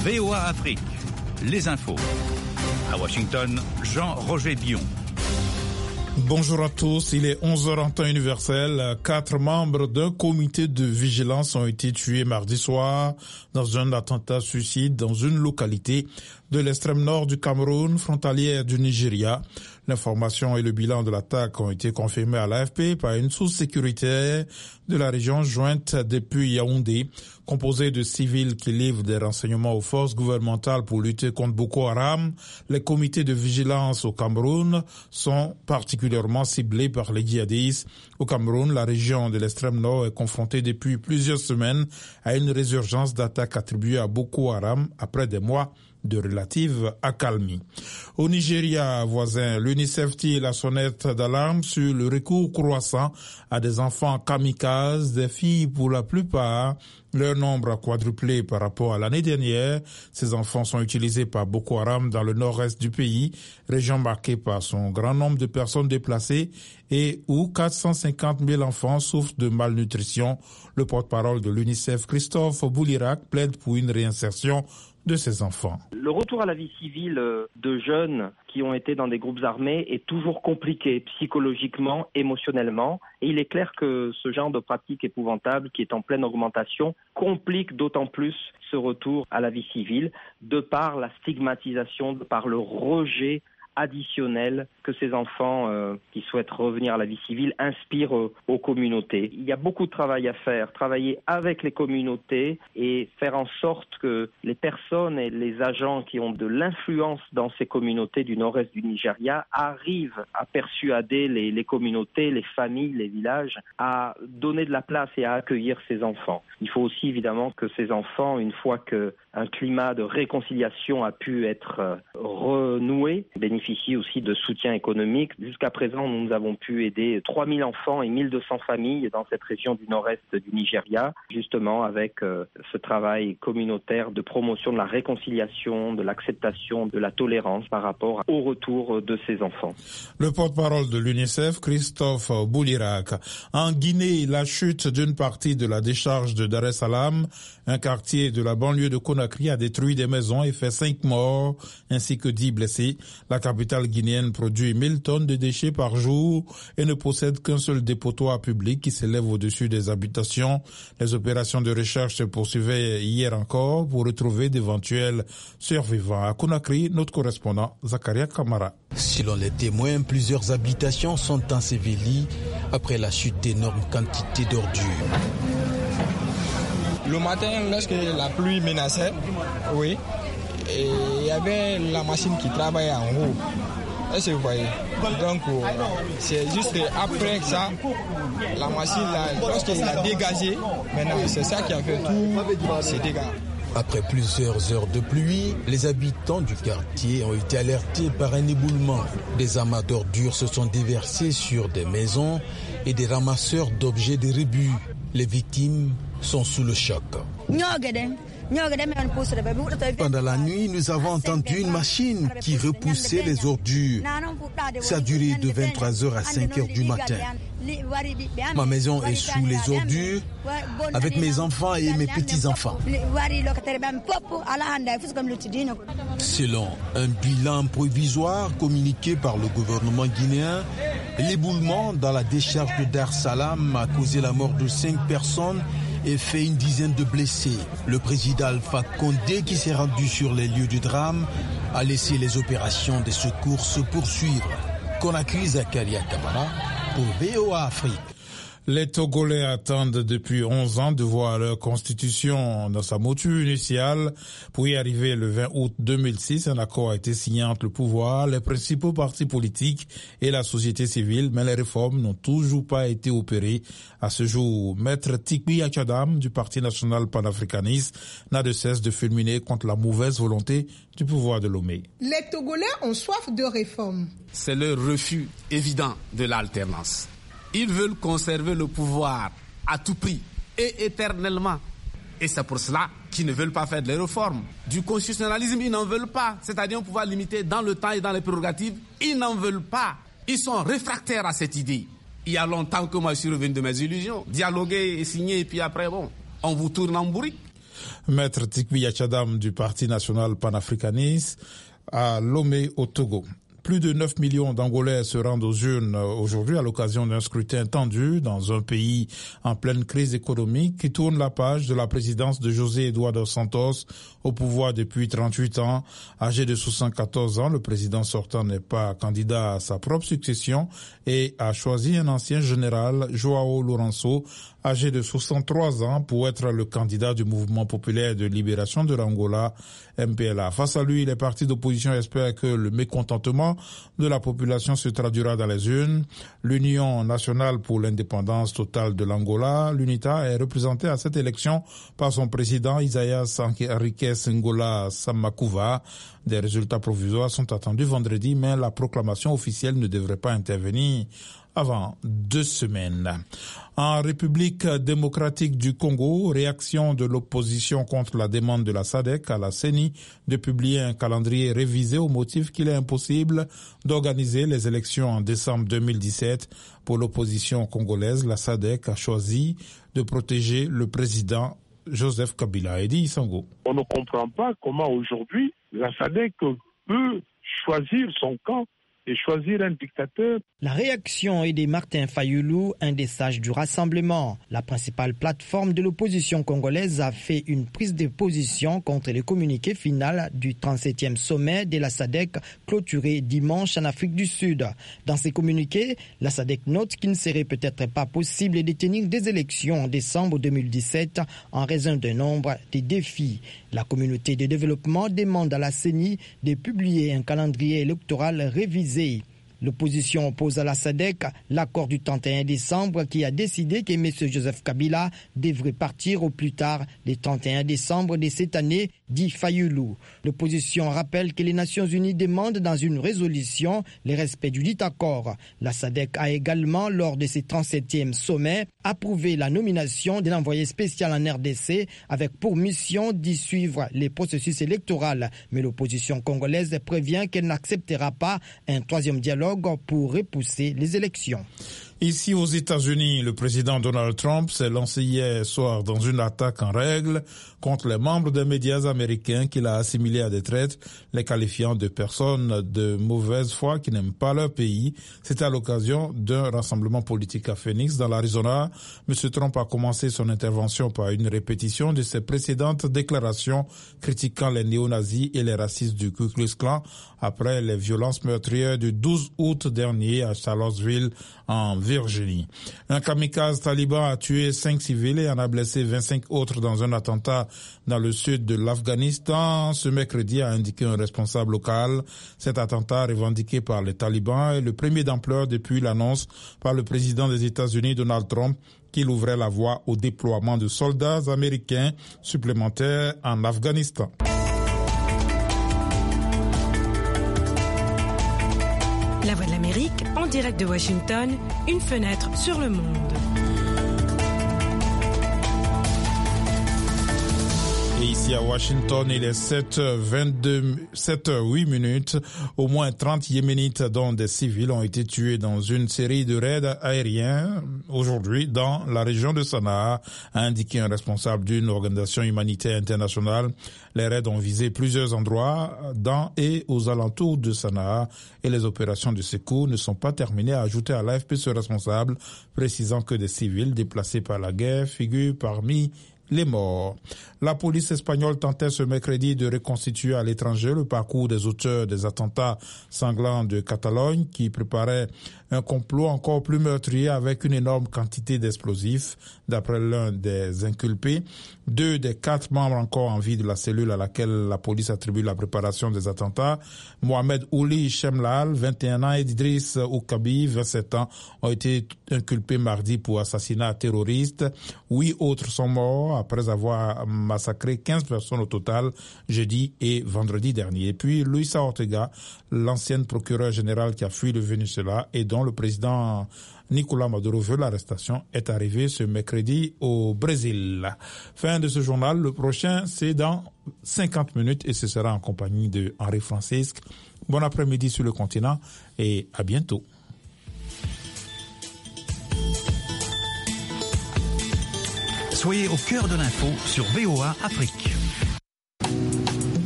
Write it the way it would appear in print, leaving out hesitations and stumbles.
VOA Afrique, les infos. À Washington, Jean-Roger Bion. Bonjour à tous, il est 11h en temps universel. 4 membres d'un comité de vigilance ont été tués mardi soir dans un attentat suicide dans une localité de l'extrême nord du Cameroun, frontalière du Nigeria. L'information et le bilan de l'attaque ont été confirmés à l'AFP par une source sécuritaire de la région jointe depuis Yaoundé, composée de civils qui livrent des renseignements aux forces gouvernementales pour lutter contre Boko Haram. Les comités de vigilance au Cameroun sont particulièrement ciblés par les djihadistes. Au Cameroun, la région de l'extrême nord est confrontée depuis plusieurs semaines à une résurgence d'attaques attribuées à Boko Haram après des mois de relative accalmie. Au Nigeria voisin, l'UNICEF tire la sonnette d'alarme sur le recours croissant à des enfants kamikazes, des filles pour la plupart. Leur nombre a quadruplé par rapport à l'année dernière. Ces enfants sont utilisés par Boko Haram dans le nord-est du pays, région marquée par son grand nombre de personnes déplacées et où 450 000 enfants souffrent de malnutrition. Le porte-parole de l'UNICEF, Christophe Boulirac, plaide pour une réinsertion de ces enfants. Le retour à la vie civile de jeunes qui ont été dans des groupes armés est toujours compliqué psychologiquement, émotionnellement. Et il est clair que ce genre de pratique épouvantable qui est en pleine augmentation complique d'autant plus ce retour à la vie civile de par la stigmatisation, de par le rejet additionnel que ces enfants qui souhaitent revenir à la vie civile inspirent aux communautés. Il y a beaucoup de travail à faire, travailler avec les communautés et faire en sorte que les personnes et les agents qui ont de l'influence dans ces communautés du nord-est du Nigeria arrivent à persuader les communautés, les familles, les villages à donner de la place et à accueillir ces enfants. Il faut aussi évidemment que ces enfants, une fois qu'un climat de réconciliation a pu être renoué, bénéficient aussi de soutien économique. Jusqu'à présent, nous avons pu aider 3000 enfants et 1200 familles dans cette région du nord-est du Nigeria, justement avec ce travail communautaire de promotion de la réconciliation, de l'acceptation, de la tolérance par rapport au retour de ces enfants. Le porte-parole de l'UNICEF, Christophe Boulirac. En Guinée, la chute d'une partie de la décharge de Dar es Salaam, un quartier de la banlieue de Conakry, a détruit des maisons et fait 5 morts ainsi que 10 blessés. La capitale guinéenne produit 1000 tonnes de déchets par jour et ne possède qu'un seul dépotoir public qui s'élève au-dessus des habitations. Les opérations de recherche se poursuivaient hier encore pour retrouver d'éventuels survivants. À Conakry, notre correspondant Zakaria Kamara. Selon les témoins, plusieurs habitations sont ensevelies après la chute d'énormes quantités d'ordures. Le matin, lorsque la pluie menaçait, oui, et il y avait la machine qui travaillait en haut. Est-ce que vous voyez? Donc, c'est juste après ça, la machine, lorsqu'elle a dégagé, maintenant, c'est ça qui a fait tous ces dégâts. Après plusieurs heures de pluie, les habitants du quartier ont été alertés par un éboulement. Des amas d'ordures se sont déversés sur des maisons et des ramasseurs d'objets de rebut. Les victimes sont sous le choc. Pendant la nuit, nous avons entendu une machine qui repoussait les ordures. Ça a duré de 23h à 5h du matin. Ma maison est sous les ordures avec mes enfants et mes petits-enfants. Selon un bilan provisoire communiqué par le gouvernement guinéen, l'éboulement dans la décharge de Dar es Salaam a causé la mort de 5 personnes et fait une dizaine de blessés. Le président Alpha Condé, qui s'est rendu sur les lieux du drame, a laissé les opérations de secours se poursuivre. Conakry, Zakaria Kamara pour VOA Afrique. Les Togolais attendent depuis 11 ans de voir leur constitution dans sa mouture initiale. Pour y arriver le 20 août 2006, un accord a été signé entre le pouvoir, les principaux partis politiques et la société civile, mais les réformes n'ont toujours pas été opérées. À ce jour, Maître Tikbi Achadam du Parti national panafricaniste n'a de cesse de fulminer contre la mauvaise volonté du pouvoir de Lomé. Les Togolais ont soif de réformes. C'est le refus évident de l'alternance. Ils veulent conserver le pouvoir à tout prix et éternellement. Et c'est pour cela qu'ils ne veulent pas faire de réformes. Du constitutionnalisme, ils n'en veulent pas. C'est-à-dire un pouvoir limité dans le temps et dans les prérogatives. Ils n'en veulent pas. Ils sont réfractaires à cette idée. Il y a longtemps que moi je suis revenu de mes illusions. Dialoguer et signer et puis après, on vous tourne en bourrique. Maître Tikbi Yachadam du Parti national panafricaniste à Lomé au Togo. Plus de 9 millions d'Angolais se rendent aux urnes aujourd'hui à l'occasion d'un scrutin tendu dans un pays en pleine crise économique qui tourne la page de la présidence de José Eduardo Santos au pouvoir depuis 38 ans. Âgé de 74 ans, le président sortant n'est pas candidat à sa propre succession et a choisi un ancien général, Joao Lourenço, âgé de 63 ans, pour être le candidat du mouvement populaire de libération de l'Angola, MPLA. Face à lui, les partis d'opposition espèrent que le mécontentement de la population se traduira dans les urnes. L'Union nationale pour l'indépendance totale de l'Angola, l'UNITA, est représentée à cette élection par son président Isaias Henriques Ngola Samakuva. Des résultats provisoires sont attendus vendredi, mais la proclamation officielle ne devrait pas intervenir avant 2 semaines. En République démocratique du Congo, réaction de l'opposition contre la demande de la SADC à la CENI de publier un calendrier révisé au motif qu'il est impossible d'organiser les élections en décembre 2017. Pour l'opposition congolaise, la SADC a choisi de protéger le président Joseph Kabila. Edi Isango. On ne comprend pas comment aujourd'hui la SADC peut choisir son camp et choisir un dictateur. La réaction est de Martin Fayulu, un des sages du rassemblement. La principale plateforme de l'opposition congolaise a fait une prise de position contre le communiqué final du 37e sommet de la SADC clôturé dimanche en Afrique du Sud. Dans ces communiqués, la SADC note qu'il ne serait peut-être pas possible de tenir des élections en décembre 2017 en raison d'un nombre de défis. La communauté de développement demande à la CENI de publier un calendrier électoral révisé. L'opposition oppose à la SADC l'accord du 31 décembre qui a décidé que M. Joseph Kabila devrait partir au plus tard le 31 décembre de cette année, dit Fayulu. L'opposition rappelle que les Nations Unies demandent dans une résolution le respect du dit accord. La SADC a également, lors de ses 37e sommets, approuvé la nomination d'un envoyé spécial en RDC avec pour mission d'y suivre les processus électoraux. Mais l'opposition congolaise prévient qu'elle n'acceptera pas un troisième dialogue pour repousser les élections. Ici aux États-Unis, le président Donald Trump s'est lancé hier soir dans une attaque en règle contre les membres des médias américains qu'il a assimilés à des traîtres, les qualifiant de personnes de mauvaise foi qui n'aiment pas leur pays. C'était à l'occasion d'un rassemblement politique à Phoenix, dans l'Arizona. M. Trump a commencé son intervention par une répétition de ses précédentes déclarations critiquant les néo-nazis et les racistes du Ku Klux Klan après les violences meurtrières du 12 août dernier à Charlottesville, en Virginie. Un kamikaze taliban a tué 5 civils et en a blessé 25 autres dans un attentat dans le sud de l'Afghanistan. Ce mercredi, a indiqué un responsable local. Cet attentat revendiqué par les talibans est le premier d'ampleur depuis l'annonce par le président des États-Unis, Donald Trump, qu'il ouvrait la voie au déploiement de soldats américains supplémentaires en Afghanistan. La Voix de l'Amérique, en direct de Washington, une fenêtre sur le monde. Et ici à Washington, il est 7h08. Au moins 30 Yéménites, dont des civils, ont été tués dans une série de raids aériens aujourd'hui dans la région de Sanaa, a indiqué un responsable d'une organisation humanitaire internationale. Les raids ont visé plusieurs endroits dans et aux alentours de Sanaa et les opérations de secours ne sont pas terminées, a ajouté à l'AFP ce responsable, précisant que des civils déplacés par la guerre figurent parmi les morts. La police espagnole tentait ce mercredi de reconstituer à l'étranger le parcours des auteurs des attentats sanglants de Catalogne qui préparaient un complot encore plus meurtrier avec une énorme quantité d'explosifs. D'après l'un des inculpés, 2 des 4 membres encore en vie de la cellule à laquelle la police attribue la préparation des attentats, Mohamed Ouli Chemlal, 21 ans, et Idriss Oukabi, 27 ans, ont été inculpés mardi pour assassinat terroriste. 8 autres sont morts après avoir massacré 15 personnes au total jeudi et vendredi dernier. Et puis Luisa Ortega, l'ancienne procureure générale qui a fui le Venezuela et dont le président Nicolás Maduro veut l'arrestation, est arrivé ce mercredi au Brésil. Fin de ce journal. Le prochain, c'est dans 50 minutes et ce sera en compagnie de Henri Francisque. Bon après-midi sur le continent et à bientôt. Soyez au cœur de l'info sur VOA Afrique.